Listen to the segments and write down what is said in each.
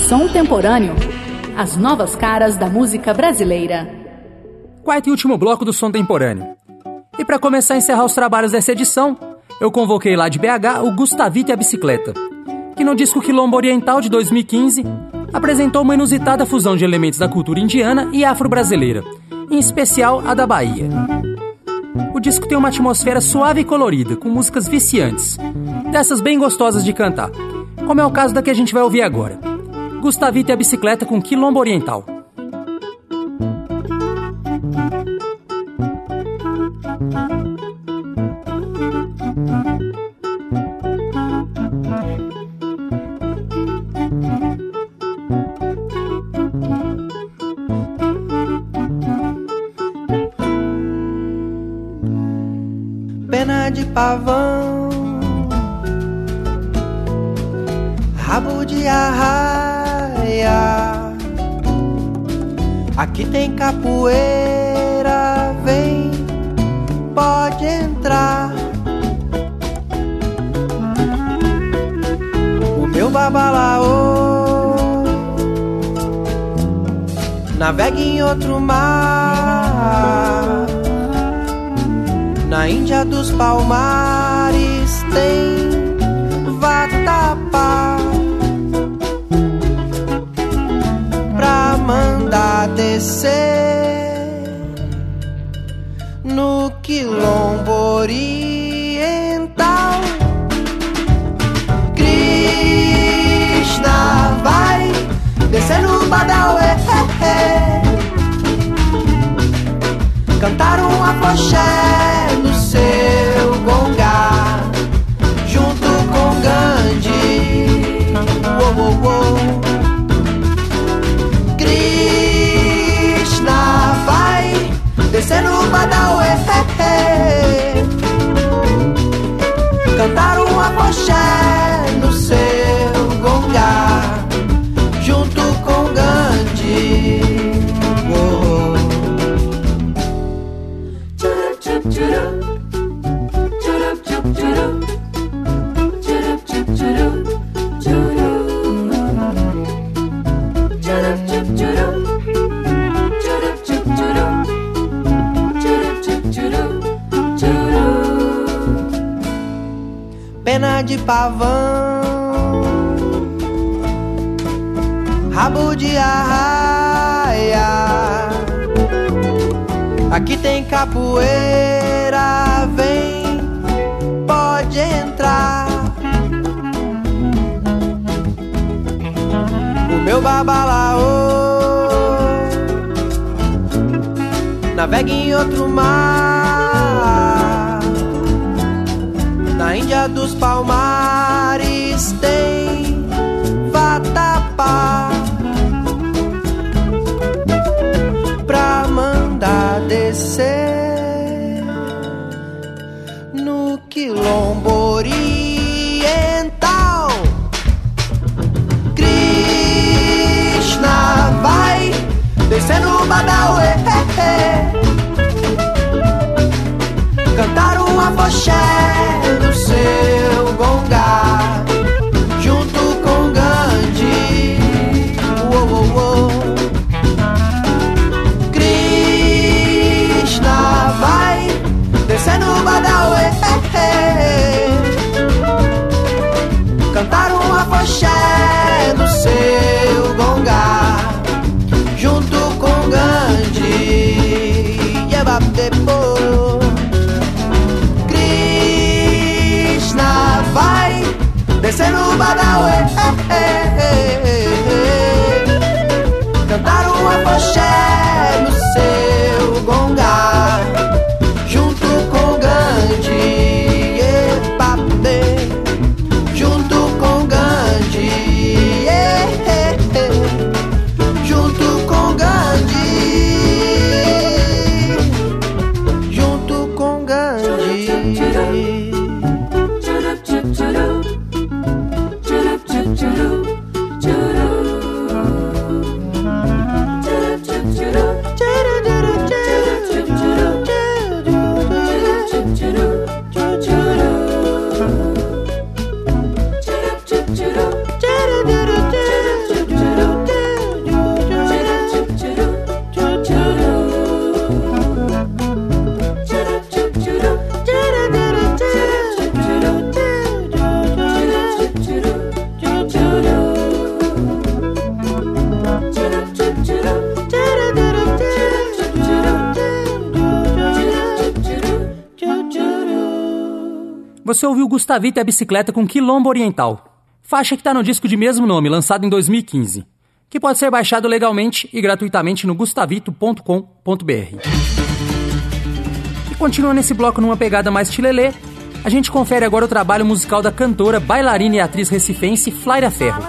Som Temporâneo. As novas caras da música brasileira. Quarto e último bloco do Som Temporâneo. E para começar a encerrar os trabalhos dessa edição, eu convoquei lá de BH o Gustavito e a Bicicleta, que no disco Quilombo Oriental de 2015 apresentou uma inusitada fusão de elementos da cultura indiana e afro-brasileira, em especial a da Bahia. O disco tem uma atmosfera suave e colorida, com músicas viciantes, dessas bem gostosas de cantar, como é o caso da que a gente vai ouvir agora. Gustavito e a Bicicleta com Quilombo Oriental. Pena de pavão, rabo de arraia, aqui tem capoeira, vem, pode entrar. O meu babalaô navega em outro mar. Na Índia dos Palmares tem vatapá pra mandar descer no Quilombo Oriental. Krishna vai descer no Badauê, cantar um afoxé no seu gongá, junto com Gandhi. Uou, uou, uou. Krishna vai descer no Badauê, cantar um afoxé no seu gongá, junto com Gandhi. Uou. Pena de pavão, rabo de arraia, aqui tem capoeira, vem, pode entrar. O meu babalaô navega em outro mar. Na Índia dos Palmares tem vatapá pra mandar descer no Quilombo Oriental. Krishna vai descer no Badauê, cantar um afoxé no seu gongá, junto Você ouviu Gustavito e a Bicicleta com Quilombo Oriental, faixa que está no disco de mesmo nome, lançado em 2015, que pode ser baixado legalmente e gratuitamente no gustavito.com.br. E continuando esse bloco numa pegada mais tilelê, a gente confere agora o trabalho musical da cantora, bailarina e atriz recifense Flaira Ferro.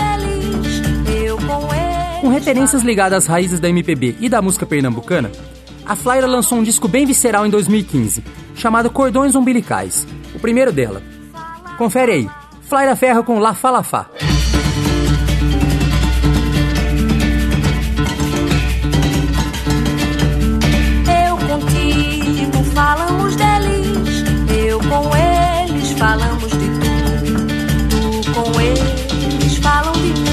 Com referências ligadas às raízes da MPB e da música pernambucana, a Flaira lançou um disco bem visceral em 2015, chamado Cordões Umbilicais, o primeiro dela. Confere aí, Flaira Ferro com La Fa La Fa. Eu contigo falamos deles, eu com eles falamos de tu, tu com eles falam de mim.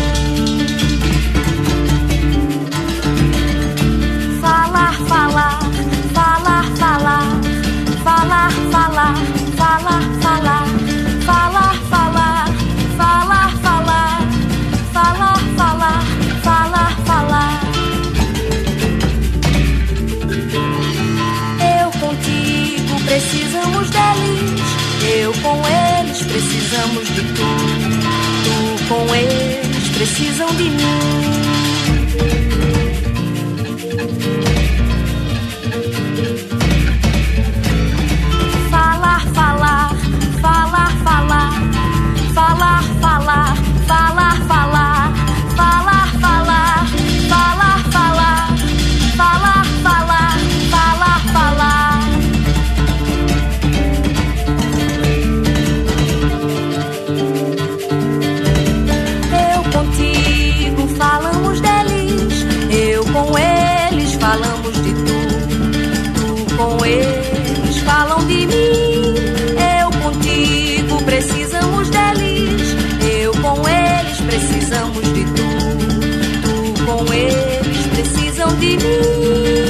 Falar, falar, falar, falar, falar, falar, falar, falar, falar, falar, falar, falar, falar, falar, falar, falar. Eu contigo precisamos deles, eu com eles precisamos de tu, tu com eles precisam de mim. Falar, falar, falar, falar, falar, falar, falar, falar, falar, falar, falar, falar, falar, falar, falar, falar. Eu contigo falamos deles, eu com eles falamos de tu, tu com eles falam de mim. Eu contigo precisamos deles, eu com eles precisamos de tu, tu com eles precisam de mim.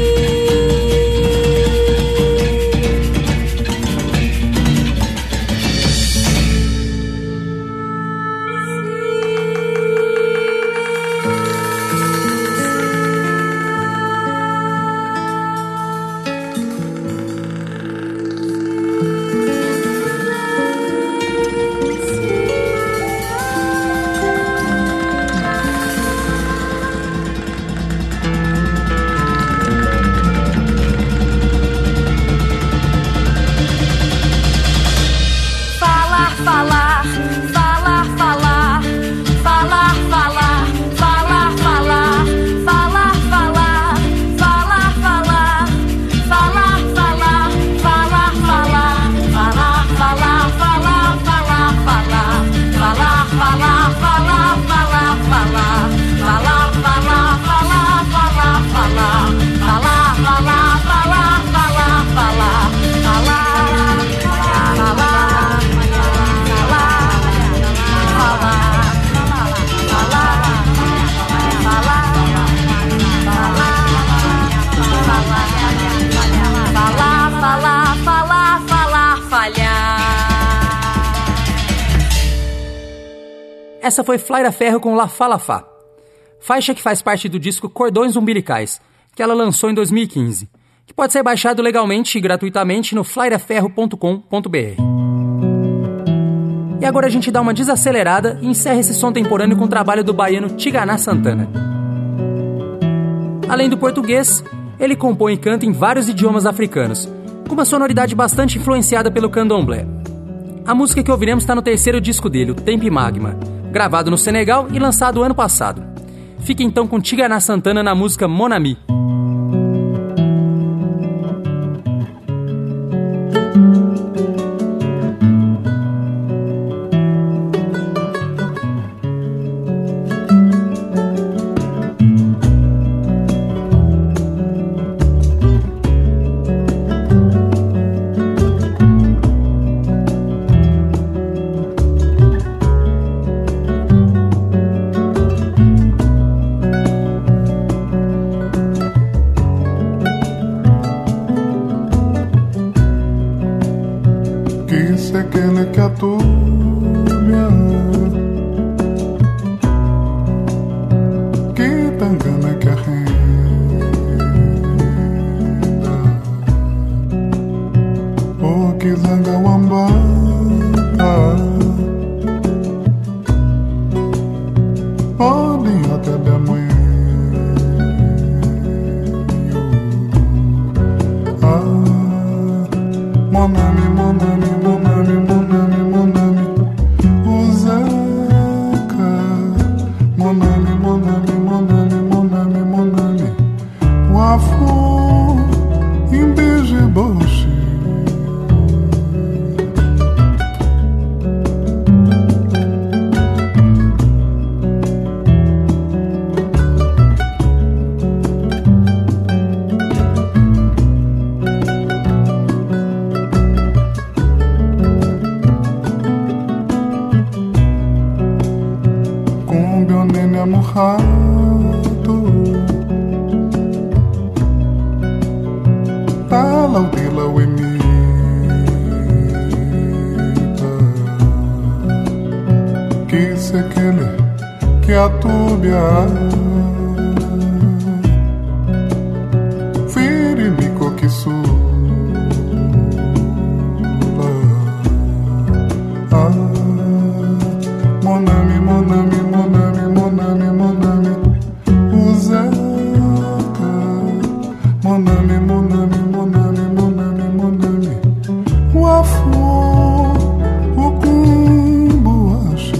Essa foi Flaira Ferro com La Fa La Fa, faixa que faz parte do disco Cordões Umbilicais, que ela lançou em 2015, que pode ser baixado legalmente e gratuitamente no flairaferro.com.br. E agora a gente dá uma desacelerada e encerra esse som temporâneo com o trabalho do baiano Tiganá Santana. Além do português, ele compõe e canta em vários idiomas africanos, com uma sonoridade bastante influenciada pelo candomblé. A música que ouviremos está no terceiro disco dele, o Tempo e Magma, gravado no Senegal e lançado ano passado. Fique então com Tiganá Santana na música Mon Ami. Kizanga wamba podem até de amanhã. Mon ami, mon ami, mon ami, mon ami, mon ami, o Zeca. Mon ami, mon ami, mon ami, mon ami, mon ami, o Afu em Bejeboche. Mojado Tala o dila o emita Que se aquele que a tubia Firi mi coquiçu Mon ami, mon ami, mon ami, mon ami, mon ami, o Zeca. Mon ami, mon ami, mon ami, mon ami, mon ami, o Afu, o Cumbuaxi.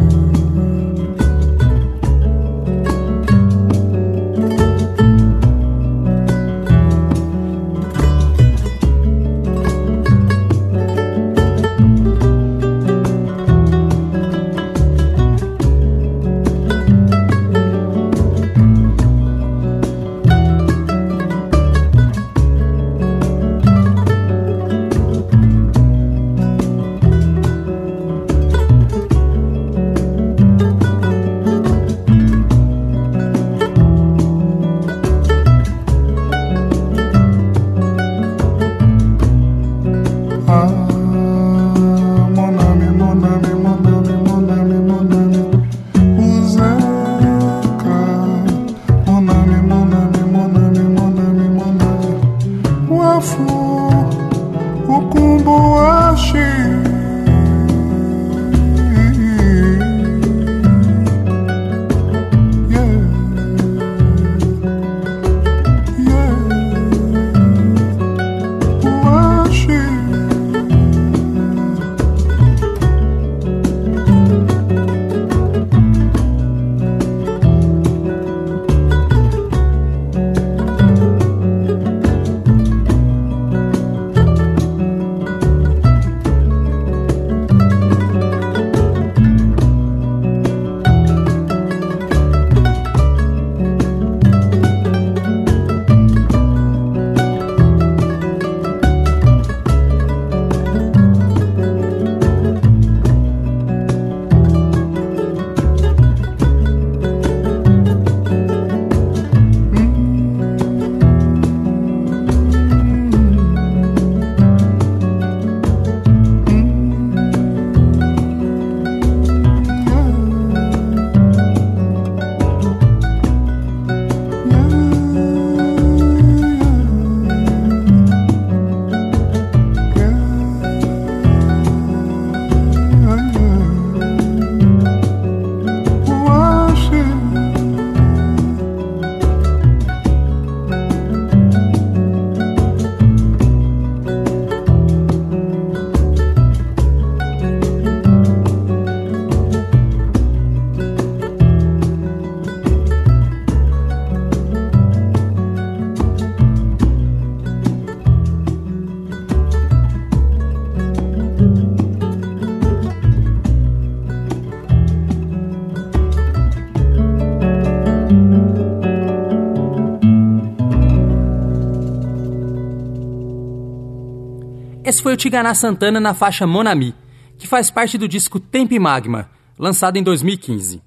Esse foi o Tigana Santana na faixa Mon Ami, que faz parte do disco Tempo e Magma, lançado em 2015.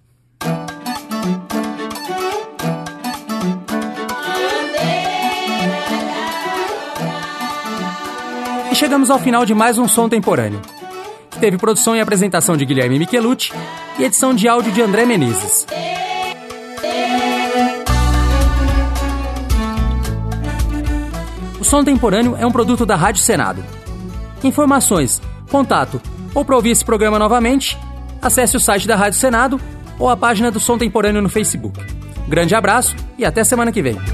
E chegamos ao final de mais um Som Temporâneo, que teve produção e apresentação de Guilherme Michelucci e edição de áudio de André Menezes. O Som Temporâneo é um produto da Rádio Senado. Informações, contato ou para ouvir esse programa novamente, acesse o site da Rádio Senado ou a página do Som Temporâneo no Facebook. Grande abraço e até semana que vem.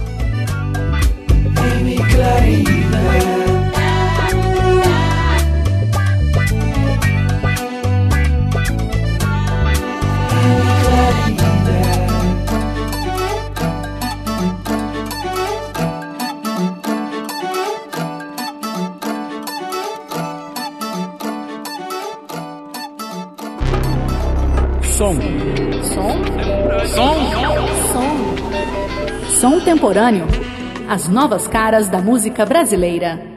Som Temporâneo. As novas caras da música brasileira.